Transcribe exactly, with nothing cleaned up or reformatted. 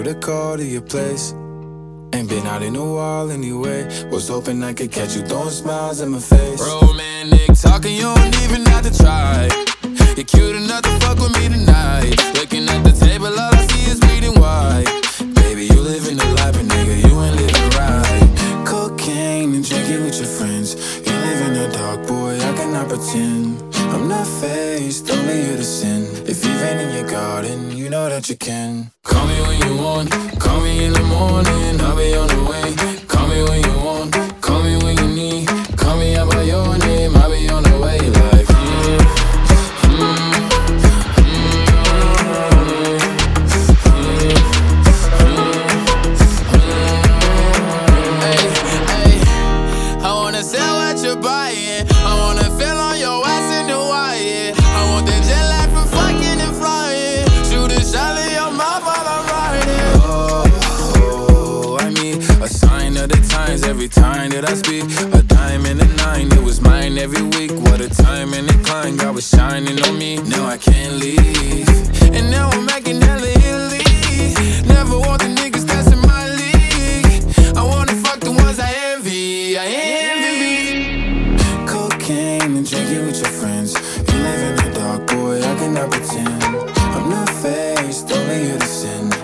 a call to your place. Ain't been out in a while anyway. Was hoping I could catch you throwing smiles in my face. Romantic talking, you don't even have to try. You're cute enough to fuck with me tonight. Looking at the table, all I see is bleeding white. Baby, you living the life, but nigga, you ain't living right. Cocaine and drinking with your friends. You live in the dark, boy, I cannot pretend. I'm not faced, only you to sin. If you've been in your garden, you know that you can. Call me when you want, call me in the morning, I'll be on the way. Call me when you want, call me when you need. Call me out by your name, I'll be on the way. Like, mm, mm, mm, mm, hey, hey, I wanna sell what you're buying. I wanna feel on your ass in the wire. I want the jet lag from fucking and flying. Shoot a shot in your mouth while I'm riding. Oh, I need a sign of the times every time that I speak. A dime and a nine, it was mine every week. What a time and a climb, God was shining on me. Now I can't leave, And now I'm making hella Italy. Never want the niggas that's in my league. I wanna fuck the ones I envy. I envy. cocaine and drinking with your friends. You live in the dark, boy, I cannot pretend. I'm not faced, only you to sin.